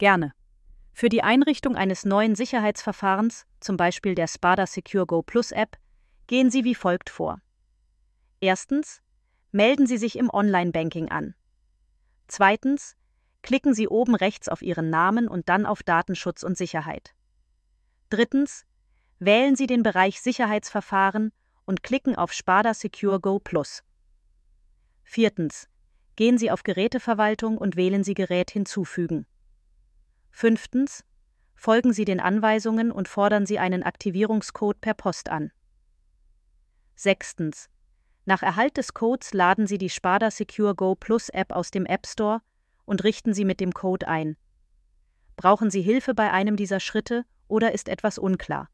Gerne. Für die Einrichtung eines neuen Sicherheitsverfahrens, zum Beispiel der Spada Secure Go Plus App, gehen Sie wie folgt vor. Erstens, melden Sie sich im Online-Banking an. Zweitens, klicken Sie oben rechts auf Ihren Namen und dann auf Datenschutz und Sicherheit. Drittens, wählen Sie den Bereich Sicherheitsverfahren und klicken auf Spada Secure Go Plus. Viertens, gehen Sie auf Geräteverwaltung und wählen Sie Gerät hinzufügen. Fünftens, folgen Sie den Anweisungen und fordern Sie einen Aktivierungscode per Post an. Sechstens, nach Erhalt des Codes laden Sie die Spada Secure Go Plus App aus dem App Store und richten Sie mit dem Code ein. Brauchen Sie Hilfe bei einem dieser Schritte oder ist etwas unklar?